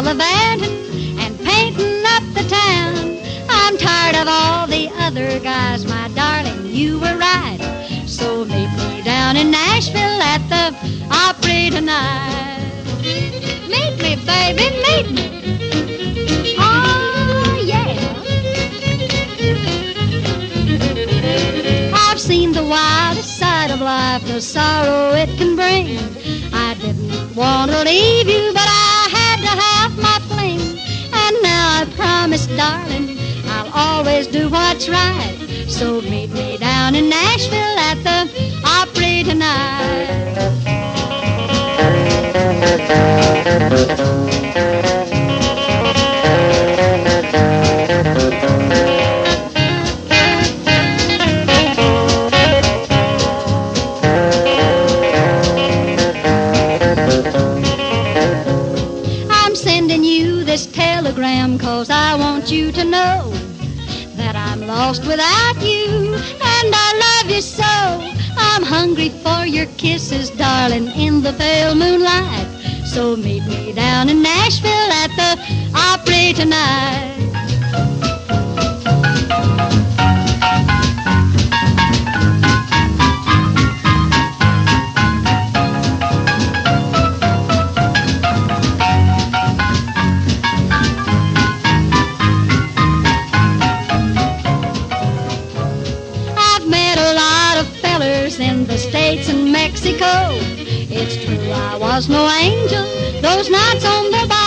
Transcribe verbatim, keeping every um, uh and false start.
gallivanting and painting up the town. I'm tired of all the other guys, my darling, you were right. So meet me down in Nashville at the Opry tonight. Meet me, baby, meet me. Oh, yeah. I've seen the wildest side of life, the sorrow it can bring. I didn't want to leave you, but I had to have my fling. And now I promise, darling, I'll always do what's right. So meet me down in Nashville at the Opry tonight. I'm sending you this telegram 'cause I want you to know that I'm lost without you, and I love you so. I'm hungry for your kisses, darling, in the pale moonlight. So meet me down in Nashville at the Opry tonight. In the States and Mexico, it's true I was no angel those nights on the bar.